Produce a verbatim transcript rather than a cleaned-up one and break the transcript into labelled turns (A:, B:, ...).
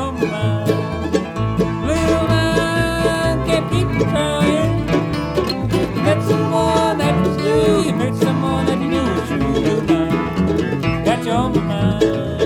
A: on my mind. Little man can't keep trying. Met someone that was new. You met someone that you knew was true. Little man got you on my mind.